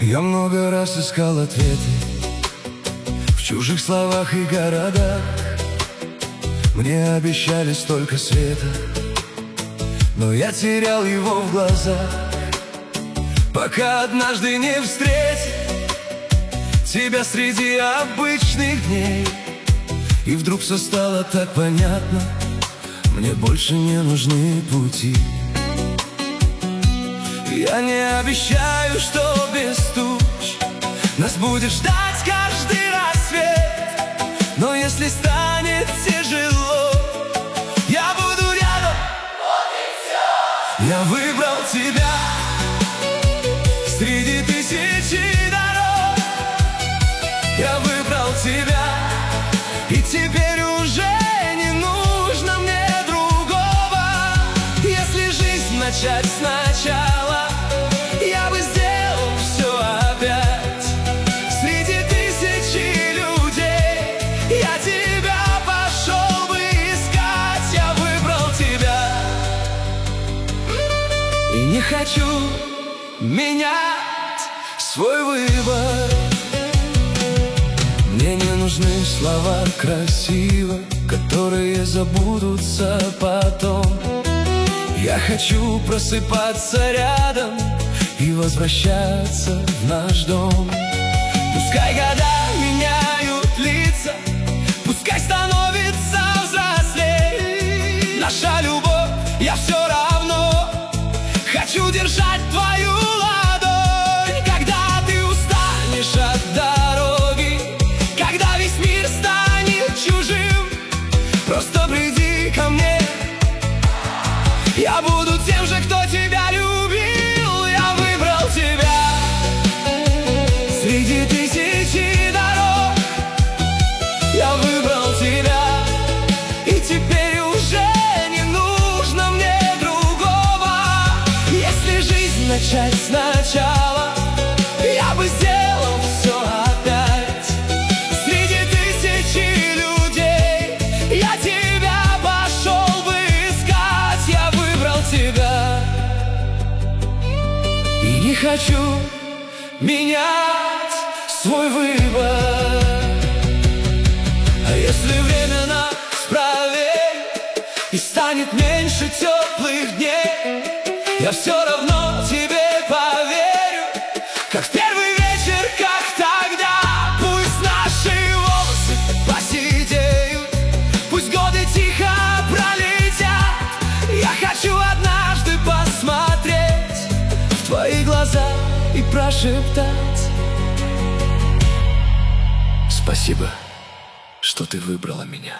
Я много раз искал ответы в чужих словах и городах. Мне обещали столько света, но я терял его в глазах, пока однажды не встретил тебя среди обычных дней. И вдруг все стало так понятно: мне больше не нужны пути. Я не обещаю, что без туч нас будет ждать каждый рассвет, но если станет тяжело, я буду рядом. Вот и все. Я выбрал тебя среди тысячи дорог. Я выбрал тебя, и теперь уже не нужно мне другого. Если жизнь начать сначала, я бы сделал все опять. Среди тысячи людей я тебя пошел бы искать. Я выбрал тебя и не хочу менять свой выбор. Мне не нужны слова красиво, которые забудутся потом. Я хочу просыпаться рядом и возвращаться в наш дом. Пускай года меняют лица, пускай становится взрослей, наша любовь, я все равно хочу держать твою ладонь. Когда ты устанешь от дороги, когда весь мир станет чужим, просто приди ко мне. Я буду тем же, кто тебя любил. Я выбрал тебя среди тысячи дорог. Я выбрал тебя, и теперь уже не нужно мне другого. Если жизнь начать сначала, я бы сделал все опять. Среди тысячи людей я тебя пошел бы искать. Я выбрал тебя и не хочу менять свой выбор. А если время нас проверит и станет меньше теплых дней, я все равно тебе поверю, как в первый вечер, как тогда. Пусть наши волосы посидеют, пусть годы тихо пролетят. Я хочу однажды посмотреть в твои глаза и прошептать: спасибо, что ты выбрала меня.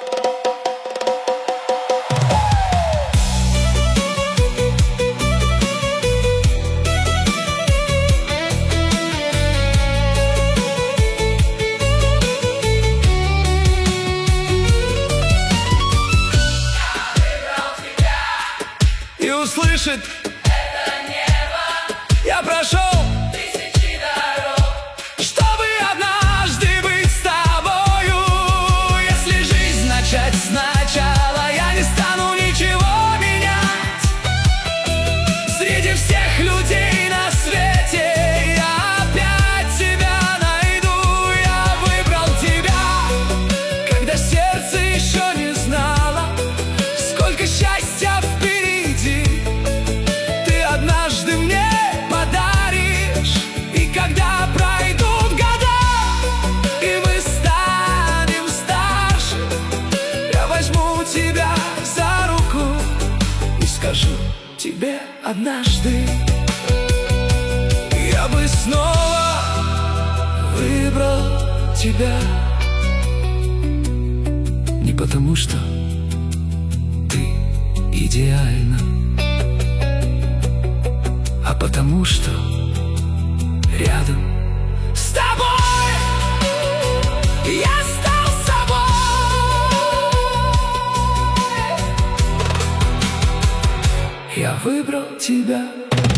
И услышит это небо. Я прошел Тысячи дорог, чтобы однажды быть с тобою. Если жизнь начать сначала, я не стану ничего менять. Среди всех людей на свете я опять тебя найду. Я выбрал тебя, когда сердце еще не знало, сколько счастья впереди ты однажды мне подаришь. И когда пройдут года, и мы станем старше, я возьму тебя за руку и скажу тебе однажды: я бы снова выбрал тебя. Не потому что ты идеальна, а потому что рядом с тобой я стал собой. Я выбрал тебя.